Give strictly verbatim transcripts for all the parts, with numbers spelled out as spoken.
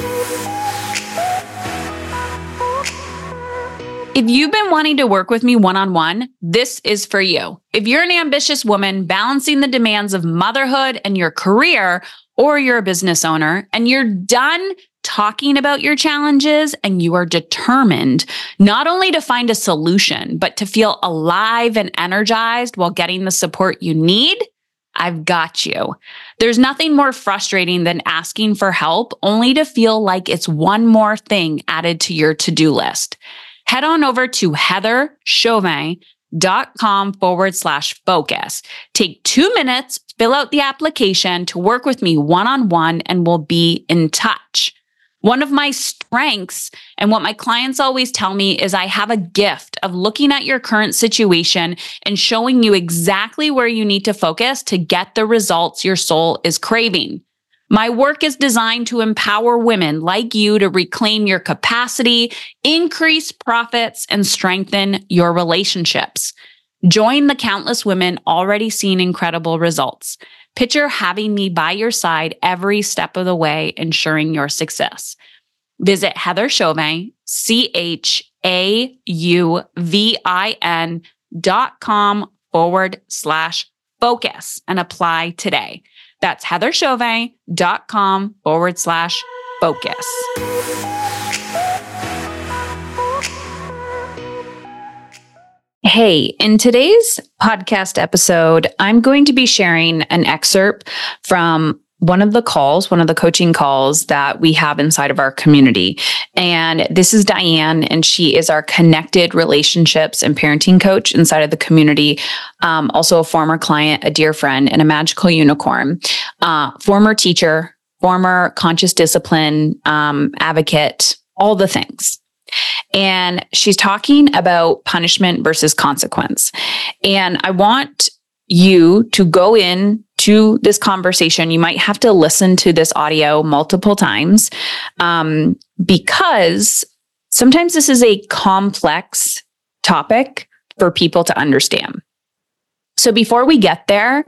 If you've been wanting to work with me one-on-one, this is for you. If you're an ambitious woman balancing the demands of motherhood and your career, or you're a business owner and you're done talking about your challenges and you are determined not only to find a solution, but to feel alive and energized while getting the support you need, I've got you. There's nothing more frustrating than asking for help only to feel like it's one more thing added to your to-do list. Head on over to heatherchauvin.com forward slash focus. Take two minutes, fill out the application to work with me one-on-one, and we'll be in touch. One of my strengths and what my clients always tell me is I have a gift of looking at your current situation and showing you exactly where you need to focus to get the results your soul is craving. My work is designed to empower women like you to reclaim your capacity, increase profits, and strengthen your relationships. Join the countless women already seeing incredible results. Picture having me by your side every step of the way, ensuring your success. Visit Heather Chauvin, C H A U V I N dot com forward slash focus and apply today. That's heatherchauvin.com forward slash focus. Hey, in today's podcast episode, I'm going to be sharing an excerpt from one of the calls, one of the coaching calls that we have inside of our community. And this is Diane, and she is our connected relationships and parenting coach inside of the community. Um, also a former client, a dear friend, and a magical unicorn, uh, former teacher, former conscious discipline um, advocate, all the things. And she's talking about punishment versus consequence. And I want you to go in to this conversation. You might have to listen to this audio multiple times um, because sometimes this is a complex topic for people to understand. So before we get there,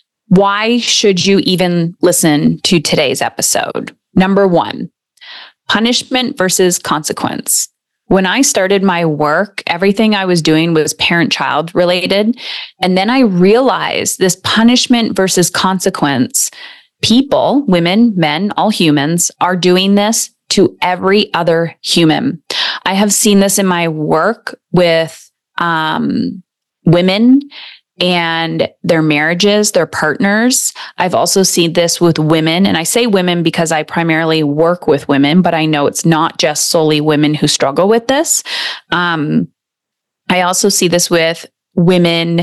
why should you even listen to today's episode? Number one, punishment versus consequence. When I started my work, everything I was doing was parent-child related. And then I realized this punishment versus consequence, people, women, men, all humans are doing this to every other human. I have seen this in my work with um, women and their marriages, their partners. I've also seen this with women. And I say women because I primarily work with women, but I know it's not just solely women who struggle with this. Um, I also see this with women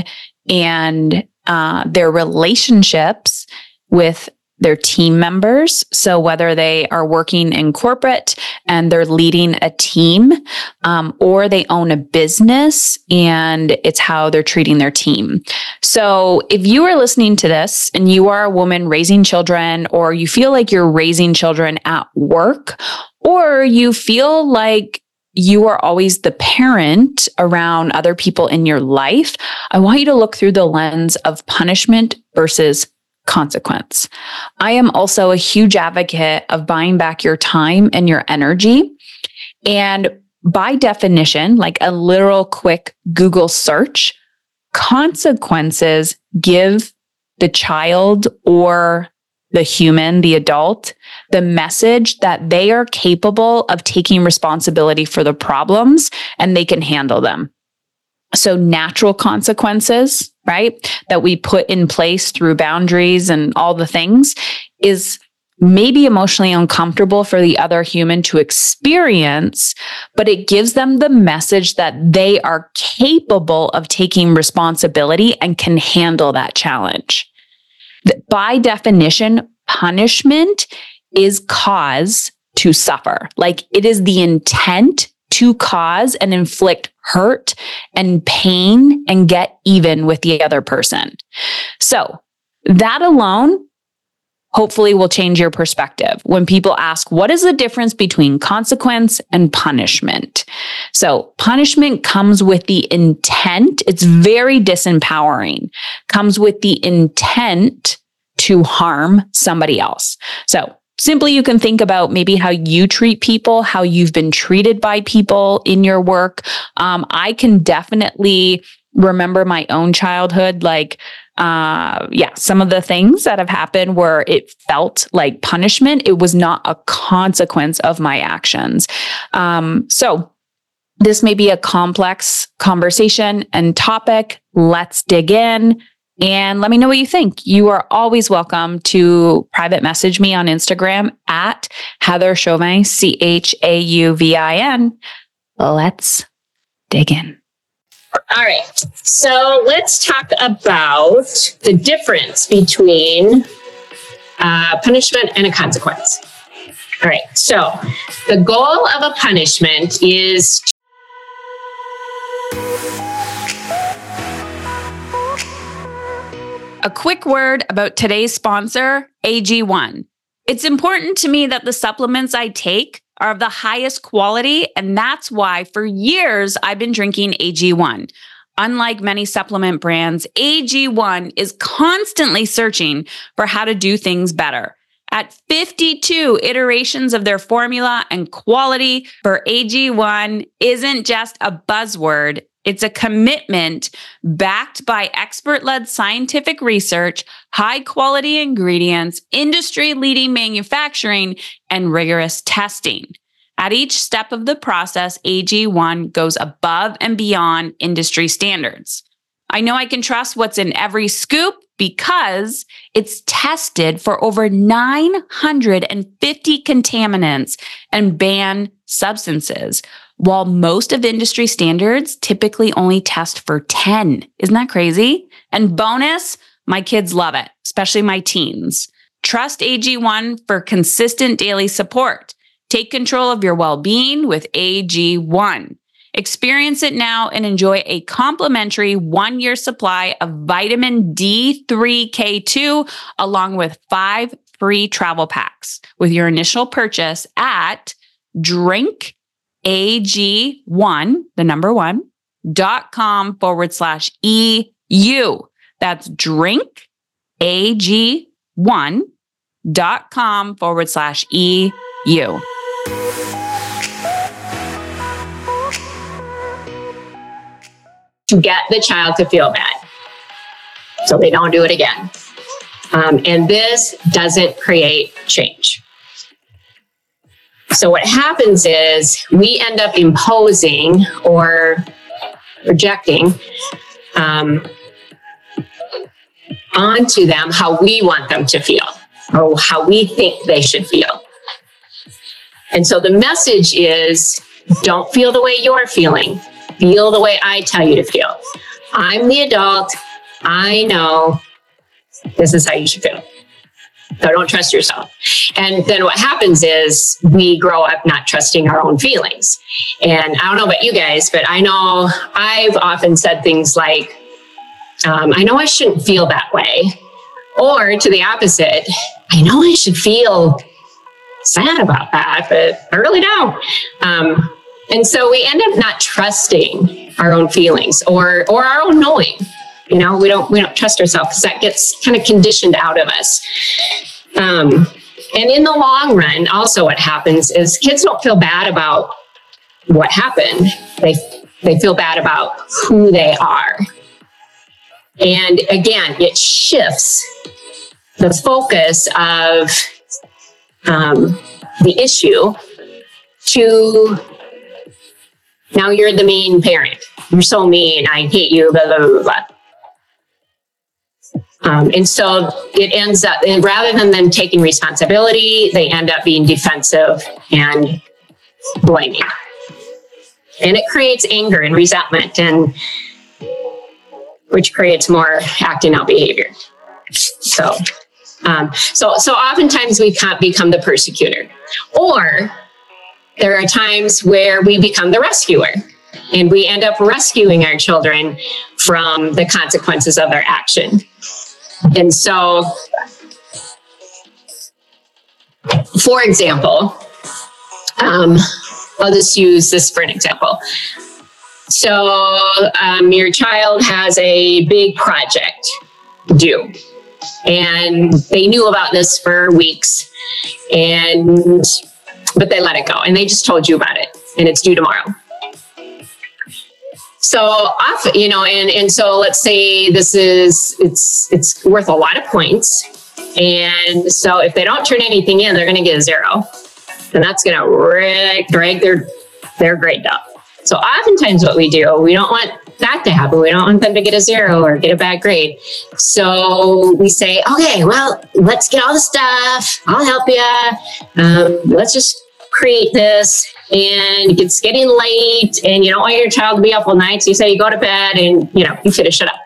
and uh, their relationships with their team members. So whether they are working in corporate and they're leading a team, um, or they own a business and it's how they're treating their team. So if you are listening to this and you are a woman raising children, or you feel like you're raising children at work, or you feel like you are always the parent around other people in your life, I want you to look through the lens of punishment versus consequence. I am also a huge advocate of buying back your time and your energy. And by definition, like a literal quick Google search, consequences give the child or the human, the adult, the message that they are capable of taking responsibility for the problems and they can handle them. So natural consequences, right, that we put in place through boundaries and all the things is maybe emotionally uncomfortable for the other human to experience, but it gives them the message that they are capable of taking responsibility and can handle that challenge. By definition, punishment is cause to suffer. Like it is the intent to cause and inflict hurt and pain and get even with the other person. So that alone hopefully will change your perspective when people ask, what is the difference between consequence and punishment? So punishment comes with the intent. It's very disempowering, comes with the intent to harm somebody else. So simply you can think about maybe how you treat people, how you've been treated by people in your work. Um, I can definitely remember my own childhood, like, uh, yeah, some of the things that have happened where it felt like punishment. It was not a consequence of my actions. Um, so this may be a complex conversation and topic. Let's dig in. And let me know what you think. You are always welcome to private message me on Instagram at Heather Chauvin, C H A U V I N. Let's dig in. All right. So let's talk about the difference between uh, punishment and a consequence. All right. So the goal of a punishment is A quick word about today's sponsor, A G one. It's important to me that the supplements I take are of the highest quality, and that's why for years I've been drinking A G one. Unlike many supplement brands, A G one is constantly searching for how to do things better. At fifty-two iterations of their formula, and quality for A G one isn't just a buzzword. It's a commitment backed by expert-led scientific research, high-quality ingredients, industry-leading manufacturing, and rigorous testing. At each step of the process, A G one goes above and beyond industry standards. I know I can trust what's in every scoop because it's tested for over nine hundred fifty contaminants and banned substances, while most of industry standards typically only test for ten. Isn't that crazy? And bonus, my kids love it, especially my teens. Trust A G one for consistent daily support. Take control of your well-being with A G one. Experience it now and enjoy a complimentary one-year supply of vitamin D three K two along with five free travel packs with your initial purchase at drinkag1, the number one, dot com forward slash EU. That's drinkag1 dot com forward slash EU. to get the child to feel bad so they don't do it again. Um, and this doesn't create change. So what happens is we end up imposing or projecting um, onto them how we want them to feel or how we think they should feel. And so the message is, don't feel the way you're feeling. Feel the way I tell you to feel. I'm the adult. I know this is how you should feel. So don't trust yourself. And then what happens is we grow up not trusting our own feelings. And I don't know about you guys, but I know I've often said things like, um, I know I shouldn't feel that way. Or to the opposite, I know I should feel sad about that, but I really don't. Um, and so we end up not trusting our own feelings or or our own knowing. You know, we don't we don't trust ourselves because that gets kind of conditioned out of us. Um, and in the long run, also what happens is kids don't feel bad about what happened. They they feel bad about who they are. And again, it shifts the focus of um, the issue to now you're the mean parent. You're so mean. I hate you, blah, blah, blah, blah. Um, and so it ends up, and rather than them taking responsibility, they end up being defensive and blaming. And it creates anger and resentment, and which creates more acting out behavior. So, um, so, so oftentimes we can't become the persecutor, or there are times where we become the rescuer, and we end up rescuing our children from the consequences of their action. And so, for example, um, I'll just use this for an example. So um, your child has a big project due, and they knew about this for weeks. And, but they let it go and they just told you about it and it's due tomorrow. So often, you know, and, and so let's say this is, it's, it's worth a lot of points. And so if they don't turn anything in, they're going to get a zero and that's going to re- drag their, their grade up. So oftentimes what we do, we don't want that to happen. We don't want them to get a zero or get a bad grade. So we say, okay, well, let's get all the stuff. I'll help you. Um, let's just create this. And it's getting late and you don't want your child to be up all night. So you say you go to bed and, you know, you finish it up.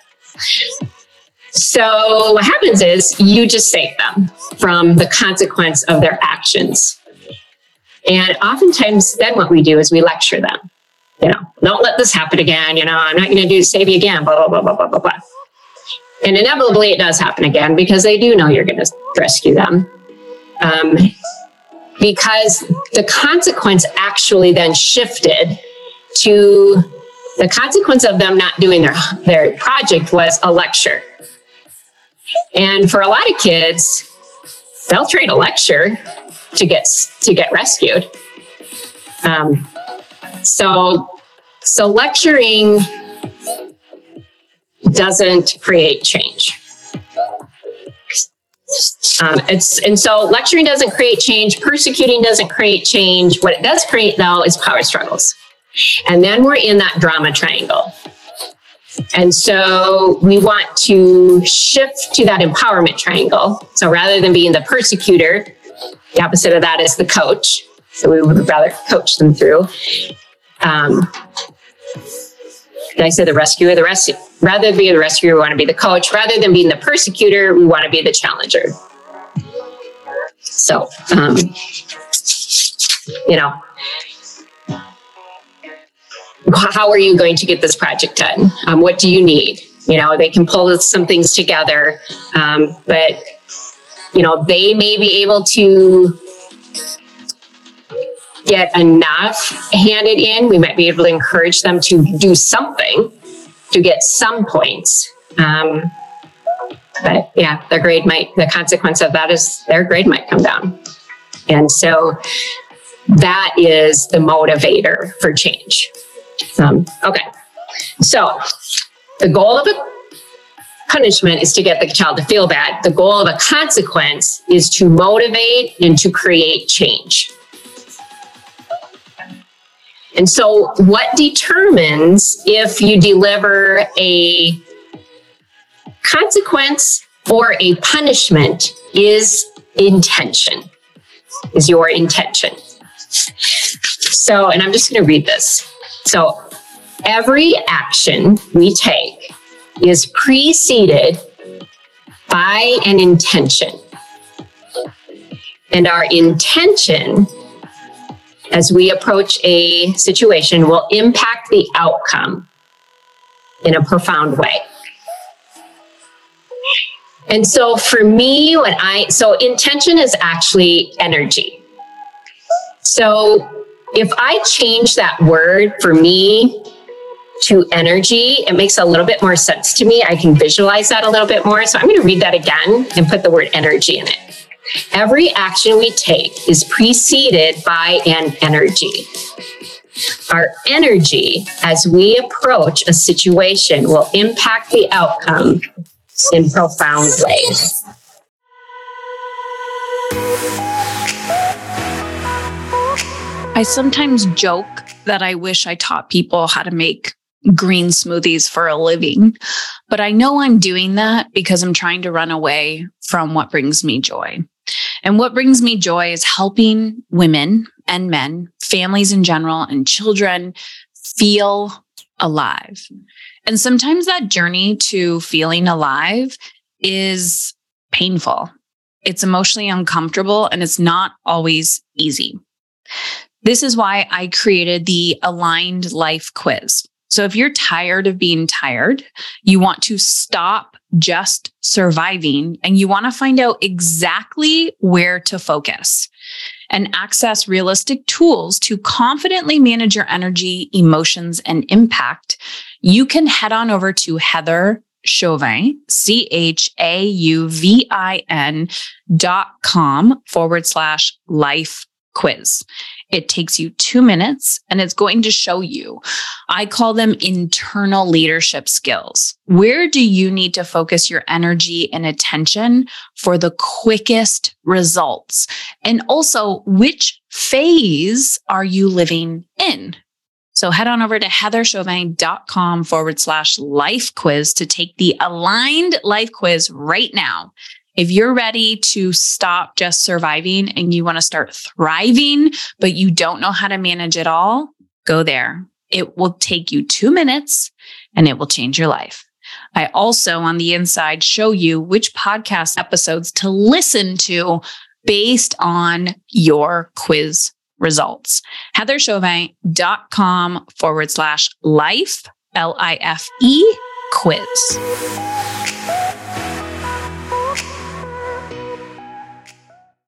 So what happens is you just save them from the consequence of their actions. And oftentimes then what we do is we lecture them. You know, don't let this happen again. You know, I'm not going to do save you again, blah, blah, blah, blah, blah, blah, blah. And inevitably it does happen again because they do know you're going to rescue them. Um, because the consequence actually then shifted to the consequence of them not doing their, their project was a lecture. And for a lot of kids, they'll trade a lecture to get, to get rescued. Um, So, so lecturing doesn't create change. Um, it's, and so lecturing doesn't create change. Persecuting doesn't create change. What it does create, though, is power struggles. And then we're in that drama triangle. And so we want to shift to that empowerment triangle. So rather than being the persecutor, the opposite of that is the coach. So we would rather coach them through. Um, did I say the rescuer? The rescue, rather than being the rescuer, we want to be the coach. Rather than being the persecutor, we want to be the challenger. So, um, you know, how are you going to get this project done? Um, what do you need? You know, they can pull some things together, um, but, you know, they may be able to get enough handed in. We might be able to encourage them to do something to get some points. Um, but yeah, their grade might, the consequence of that is their grade might come down. And so that is the motivator for change. Um, okay. So the goal of a punishment is to get the child to feel bad. The goal of a consequence is to motivate and to create change. And so what determines if you deliver a consequence or a punishment is intention, is your intention. So, and I'm just going to read this. So every action we take is preceded by an intention. And our intention as we approach a situation will impact the outcome in a profound way. And so for me, when I, so intention is actually energy. So if I change that word for me to energy, it makes a little bit more sense to me. I can visualize that a little bit more. So I'm going to read that again and put the word energy in it. Every action we take is preceded by an energy. Our energy, as we approach a situation, will impact the outcome in profound ways. I sometimes joke that I wish I taught people how to make green smoothies for a living, but I know I'm doing that because I'm trying to run away from what brings me joy. And what brings me joy is helping women and men, families in general, and children feel alive. And sometimes that journey to feeling alive is painful. It's emotionally uncomfortable, and it's not always easy. This is why I created the Aligned Life Quiz. So if you're tired of being tired, you want to stop just surviving, and you want to find out exactly where to focus and access realistic tools to confidently manage your energy, emotions, and impact, you can head on over to heather Chauvin, C H A U V I N dot com forward slash life quiz. It takes you two minutes and it's going to show you, I call them internal leadership skills. Where do you need to focus your energy and attention for the quickest results? And also, which phase are you living in? So head on over to heatherchauvin.com forward slash life quiz to take the aligned life quiz right now. If you're ready to stop just surviving and you want to start thriving, but you don't know how to manage it all, go there. It will take you two minutes and it will change your life. I also, on the inside, show you which podcast episodes to listen to based on your quiz results. heatherchauvin.com forward slash life, L I F E quiz.